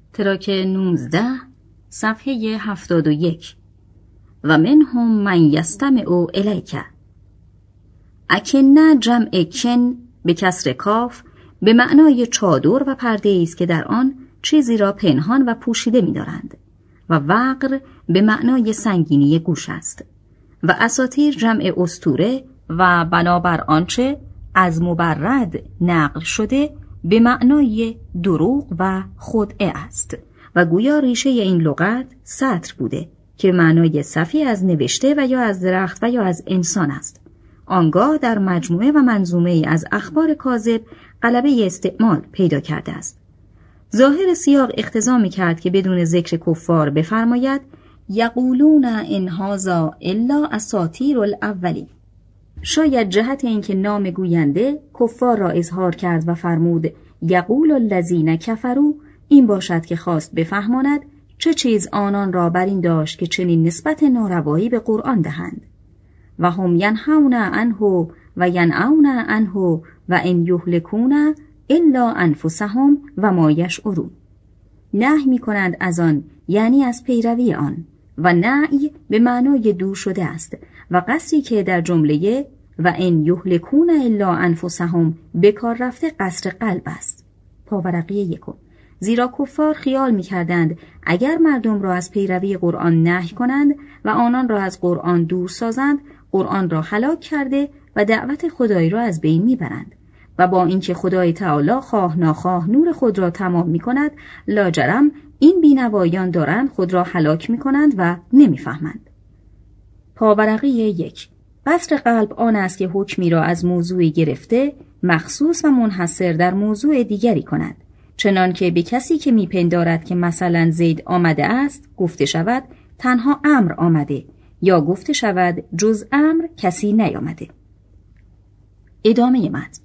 تراک 19 صفحه 71 و منهم من یستمع الیک. اکنه جمع کن به کسر کاف به معنای چادر و پرده است که در آن چیزی را پنهان و پوشیده می‌دارند و وقر به معنای سنگینی گوش است و اساطیر جمع اسطوره و بنابر آنچه از مبرد نقل شده به معنای دروغ و خدعه است و گویا ریشه این لغت سطر بوده که معنای صفی از نوشته و یا از درخت و یا از انسان است. آنگاه در مجموعه و منظومه از اخبار کاذب غلبه استعمال پیدا کرده است. ظاهر سیاق اقتضا می‌کرد که بدون ذکر کفار بفرماید یقولون ان هذا الا اساطیر الاولین. شاید جهت اینکه نام گوینده کفار را اظهار کرد و فرمود یقول الذین کفروا این باشد که خواست بفهماند چه چیز آنان را بر این داشت که چنین نسبت ناروایی به قرآن دهند. و هم ینهون عنه و ینأون عنه و ان یهلکون الا انفسهم و ما یشعرون. نهی می‌کنند از آن یعنی از پیروی آن و نهی به معنای دور شده است و قصری که در جمله و ان یهلکون الا انفسهم به کار رفته قصر قلب است. پاورقی 1. زیرا کفار خیال می‌کردند اگر مردم را از پیروی قرآن نهی کنند و آنان را از قرآن دور سازند، قرآن را هلاک کرده و دعوت خدایی را از بین می‌برند و با اینکه خدای تعالی خواه ناخواه نور خود را تمام می‌کند، لاجرم این بینوایان دارند خود را هلاک می‌کنند و نمی‌فهمند. پاورقی 1. قصر قلب آن است که حکمی را از موضوعی گرفته مخصوص و منحصر در موضوع دیگری کند، چنان که به کسی که میپندارد که مثلا زید آمده است گفته شود تنها امر آمده یا گفته شود جز امر کسی نیامده. ادامه متن.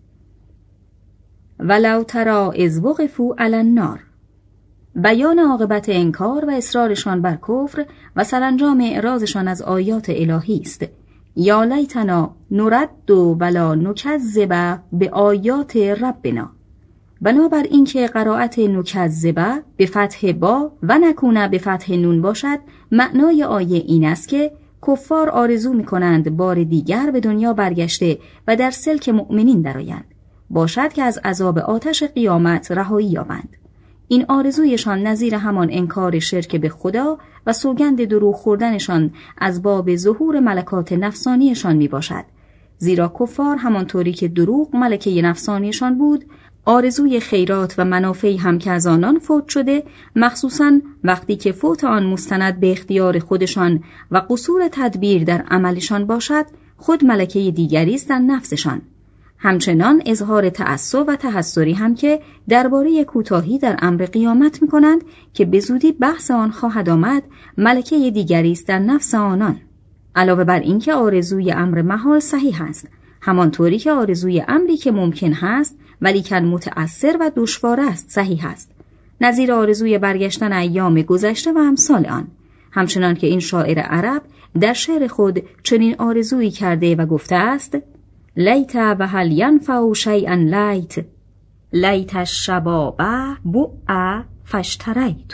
ولو تری اذ وقفوا علی النار. بیان عاقبت انکار و اصرارشان بر کفر و سرانجام اعراضشان از آیات الهی است. یا لیتنا نرد ولا نکذب به آیات ربنا. بنابر اینکه قرائت نکذب به فتح با و نکونه به فتح نون باشد، معنای آیه این است که کفار آرزو می‌کنند بار دیگر به دنیا برگشته و در سلک مؤمنین درآیند، باشد که از عذاب آتش قیامت رهایی یابند. این آرزویشان نظیر همان انکار شرک به خدا و سوگند دروغ خوردنشان از باب ظهور ملکات نفسانیشان می باشد. زیرا کفار همانطوری که دروغ ملکه نفسانیشان بود، آرزوی خیرات و منافعی هم که از آنان فوت شده، مخصوصاً وقتی که فوت آن مستند به اختیار خودشان و قصور تدبیر در عملشان باشد، خود ملکه دیگری است در نفسشان. همچنان اظهار تعصب و تحسری هم که درباره کوتاهی در امر قیامت می‌کنند که به زودی بحث آن خواهد آمد، ملکه دیگری است در نفس آنان. علاوه بر این که آرزوی امر محال صحیح است، همانطوری که آرزوی امری که ممکن هست ولیکن متأثر و دشوار است صحیح است، نظیر آرزوی برگشتن ایام گذشته و امثال آن. همچنان که این شاعر عرب در شعر خود چنین آرزویی کرده و گفته است: لیت و هل ینفع شیئا لیت، لیت الشباب بؤ فاشتریت.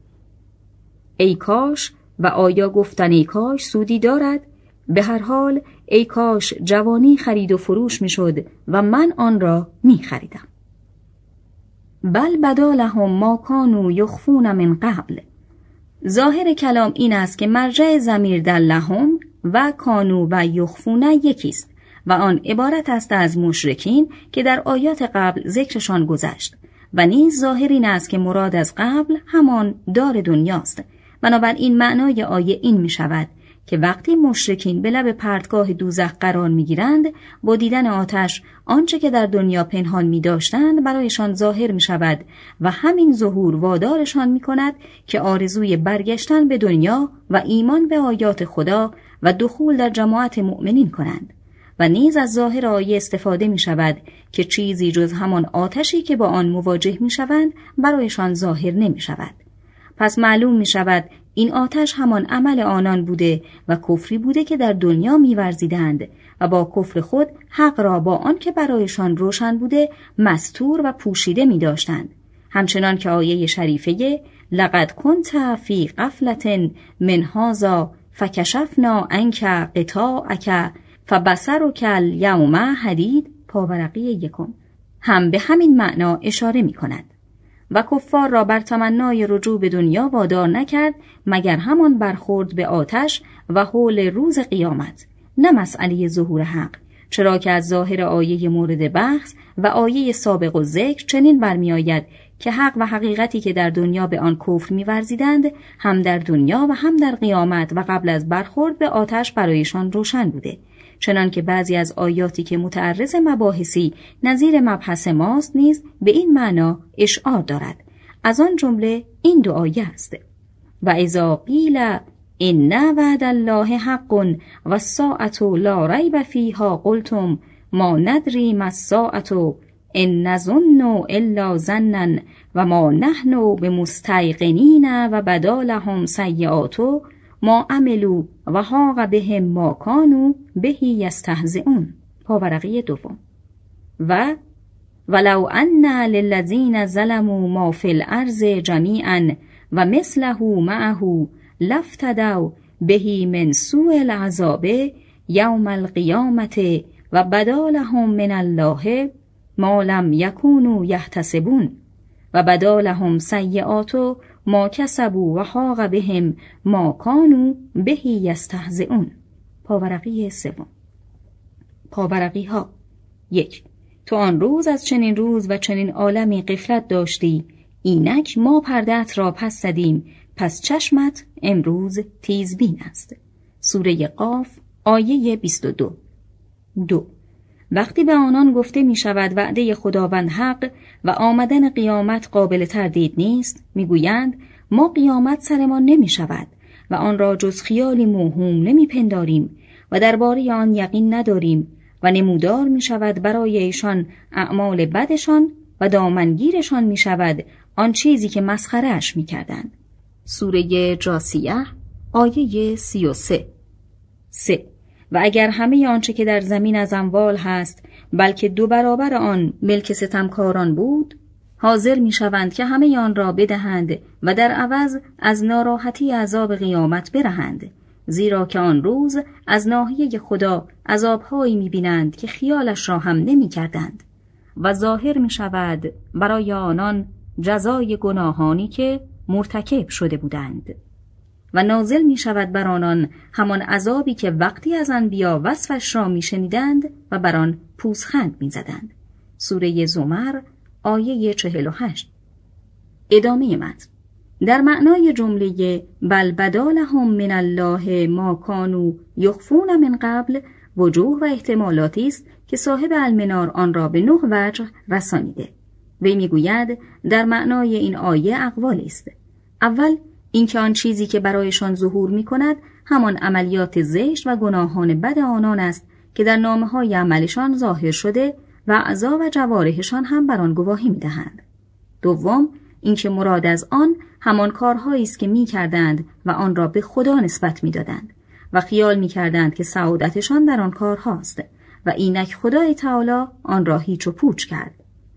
ای کاش و آیا گفتن ای کاش سودی دارد؟ به هر حال ای کاش جوانی خرید و فروش می شد و من آن را می خریدم. بل بدا لهم ما کانوا یخفون من قبل. ظاهر کلام این است که مرجع ضمیر در لهم و کانوا و یخفون یکیست و آن عبارت است از مشرکین که در آیات قبل ذکرشان گذشت و نیز ظاهر این است که مراد از قبل همان دار دنیاست. بنابراین معنای آیه این می شود که وقتی مشرکین به لب پرتگاه دوزخ قرار می گیرند، با دیدن آتش آنچه که در دنیا پنهان می داشتند برایشان ظاهر می شود و همین ظهور وادارشان می کند که آرزوی برگشتن به دنیا و ایمان به آیات خدا و دخول در جماعت مؤمنین کنند. و نیز از ظاهر آیه استفاده می شود که چیزی جز همان آتشی که با آن مواجه می شوند برایشان ظاهر نمی شود. پس معلوم می شود این آتش همان عمل آنان بوده و کفری بوده که در دنیا می ورزیدند و با کفر خود حق را با آن که برایشان روشن بوده مستور و پوشیده می داشتند. همچنان که آیه شریفه لقد کنت فی غفلة من هذا فکشفنا عنک غطاءک فبصرک الیوم حدید. پاورقی 1 هم به همین معنا اشاره می کند و کفار را بر تمنای رجوع به دنیا وادار نکرد مگر همان برخورد به آتش و حول روز قیامت، نه مسئله ظهور حق، چرا که از ظاهر آیه مورد بحث و آیه سابق و ذکر چنین برمی آید که حق و حقیقتی که در دنیا به آن کفر می ورزیدند هم در دنیا و هم در قیامت و قبل از برخورد به آتش برایشان روشن بوده، چنان که بعضی از آیاتی که متعرض مباحثی نظیر مبحث ماست نیز به این معنا اشعار دارد. از آن جمله این 2 آیه است: و اذا قیل ان وعد الله حق و الساعة لا ریب فیها قلتم ما ندری ما الساعة ان نظن الا ظنا و ما نحن بمستیقنین و بدا لهم سیئات ما عملوا و حاق بهم ما کانوا به یستهزئون. پاورقی 2 و ولو ان للذین ظلموا ما فی الارض جمیعا و مثله معه لافتدوا به من سوء العذاب یوم القیامة و بدا لهم من الله ما لم یکونوا یحتسبون و بدا لهم سیئات ما کسبوا و حاق بهم ما کانوا به یستهزئون. پاورقی 3 پاورقی ها 1 تو آن روز از چنین روز و چنین عالمی غفلت داشتی، اینک ما پرده‌ات را پس زدیم، پس چشمت امروز تیزبین است. سوره قاف آیه 22. 2 وقتی به آنان گفته می شود وعده خداوند حق و آمدن قیامت قابل تردید نیست، می گویند ما قیامت سرمان نمی شود و آن را جز خیالی موهوم نمی پنداریم و درباره آن یقین نداریم و نمودار می شود برای ایشان اعمال بدشان و دامنگیرشان می شود آن چیزی که مسخره اش می کردند. سوره جاثیه آیه 33. 3 و اگر همه آنچه که در زمین از اموال هست بلکه 2 برابر آن ملک ستمکاران بود، حاضر می شوند که همه آن را بدهند و در عوض از ناراحتی عذاب قیامت برهند، زیرا که آن روز از ناحیه خدا عذابهایی می بینند که خیالش را هم نمی کردند و ظاهر می شود برای آنان جزای گناهانی که مرتکب شده بودند و نازل می شود بر آنان همان عذابی که وقتی از انبیا وصفش را می شنیدند و بر آن پوزخند می زدند. سوره زمر آیه 48. ادامه متن در معنای جمله بل بدا لهم من الله ما کانوا یخفون من قبل وجوه و احتمالاتی است که صاحب المنار آن را به 9 وجه رسانیده. وی میگوید در معنای این آیه اقوالی است. اول اینکه آن چیزی که برایشان ظهور می کند همان عملیات زشت و گناهان بد آنان است که در نامه‌های عملشان ظاهر شده و اعضا و جوارحشان هم بر آن گواهی می دهند. دوم اینکه مراد از آن همان کارهایی است که می کردند و آن را به خدا نسبت می دادند و خیال می کردند که سعادتشان در آن کارهاست و اینک خدای تعالی آن را هیچ و پوچ کرد.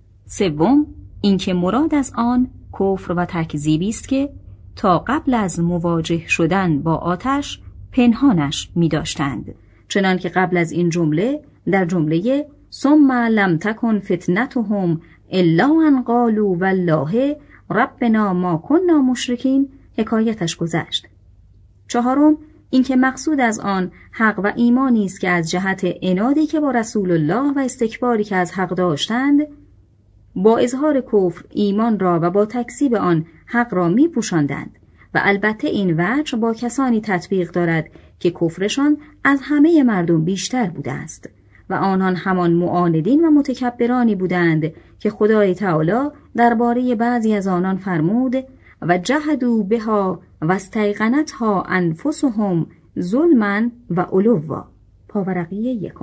سوم اینکه مراد از آن کفر و تکذیبی است که تا قبل از مواجه شدن با آتش پنهانش می داشتند، چنان که قبل از این جمله در جمله ثم لم تکن فتنتهم الا ان قالوا والله ربنا ما كنا مشرکین حکایتش گذشت. چهارم اینکه مقصود از آن حق و ایمانی است که از جهت عنادی که با رسول الله و استکباری که از حق داشتند با اظهار کفر ایمان را و با تکذیب آن حق را می پوشاندند و البته این وجه با کسانی تطبیق دارد که کفرشان از همه مردم بیشتر بوده است و آنان همان معاندین و متکبرانی بودند که خدای تعالی درباره بعضی از آنان فرمود و جحدوا بها و استیقنتها انفسهم ظلما و علوا. پاورقی 1.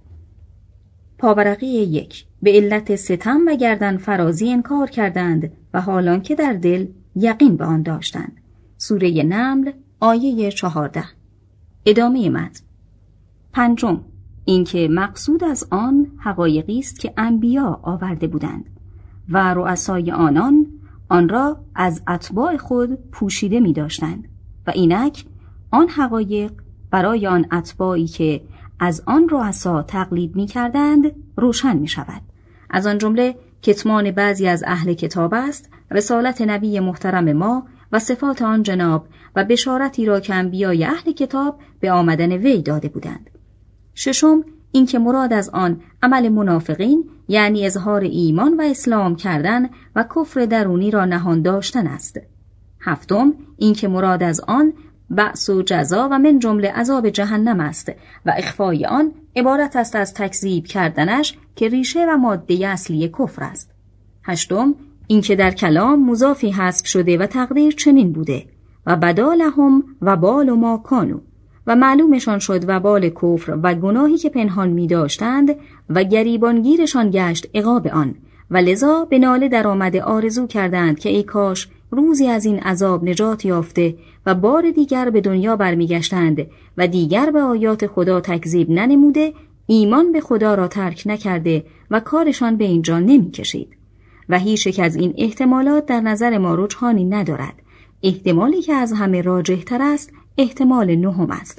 پاورقی 1 به علت ستم و گردن فرازی انکار کردند و حالان که در دل یقین به آن داشتند. سوره نمل آیه 14. ادامه متن. پنجم اینکه مقصود از آن حقایقی است که انبیا آورده بودند و رؤسای آنان آن را از اتباع خود پوشیده می داشتند و اینک آن حقایق برای آن اتباعی که از آن رؤسا تقلید می کردند روشن می شود. از آن جمله کتمان بعضی از اهل کتاب است، رسالت نبی محترم ما و صفات آن جناب و بشارتی را که انبیای اهل کتاب به آمدن وی داده بودند. ششم، این که مراد از آن عمل منافقین یعنی اظهار ایمان و اسلام کردن و کفر درونی را نهان داشتن است. هفتم، این که مراد از آن بأس و جزا و من جمله عذاب جهنم است و اخفای آن عبارت است از تکذیب کردنش که ریشه و ماده اصلی کفر است. هشتم، این که در کلام مضافی حذف شده و تقدیر چنین بوده و بدالهم و بال ما کانوا و معلومشان شد و بال کفر و گناهی که پنهان می داشتند و گریبانگیرشان گشت عقاب آن و لذا به ناله در آمده آرزو کردند که ای کاش روزی از این عذاب نجات یافته و بار دیگر به دنیا برمیگشتند و دیگر به آیات خدا تکذیب ننموده، ایمان به خدا را ترک نکرده و کارشان به اینجا نمی کشید. و هیچ یک از این احتمالات در نظر ما رجحانی ندارد. احتمالی که از همه راجح تر است احتمال نهم است.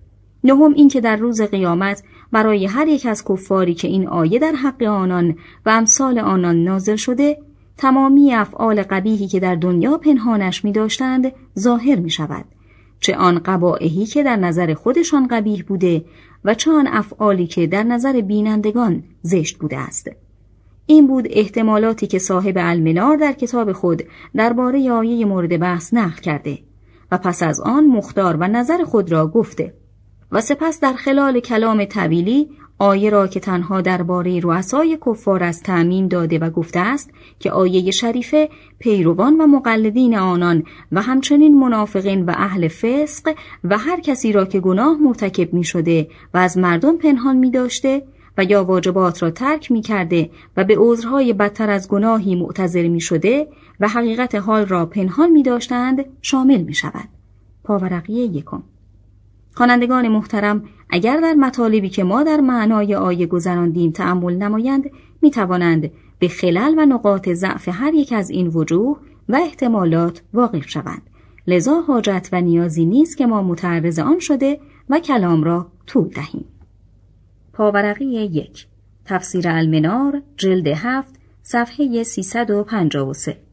نهم این که در روز قیامت برای هر یک از کفاری که این آیه در حق آنان و امثال آنان نازل شده، تمامی افعال قبیحی که در دنیا پنهانش می داشتند ظاهر می شود، چه آن قبائحی که در نظر خودشان قبیح بوده و چه آن افعالی که در نظر بینندگان زشت بوده است. این بود احتمالاتی که صاحب المنار در کتاب خود درباره آیه مورد بحث نقل کرده و پس از آن مختار و نظر خود را گفته و سپس در خلال کلام طویلی آیه را که تنها درباره رؤسای کفار از تعمیم داده و گفته است که آیه شریفه پیروان و مقلدین آنان و همچنین منافقین و اهل فسق و هر کسی را که گناه مرتکب می شده و از مردم پنهان می داشته و یا واجبات را ترک می کرده و به عذرهای بدتر از گناهی معتذر می شده و حقیقت حال را پنهان می داشتند شامل می شود. پاورقی یکم. خوانندگان محترم، اگر در مطالبی که ما در معنای آیه گذراندیم تأمل نمایند، می توانند به خلل و نقاط ضعف هر یک از این وجوه و احتمالات واقف شوند. لذا حاجت و نیازی نیست که ما متعرض آن شده و کلام را طول دهیم. پاورقی 1 تفسیر المنار جلد 7 صفحه 353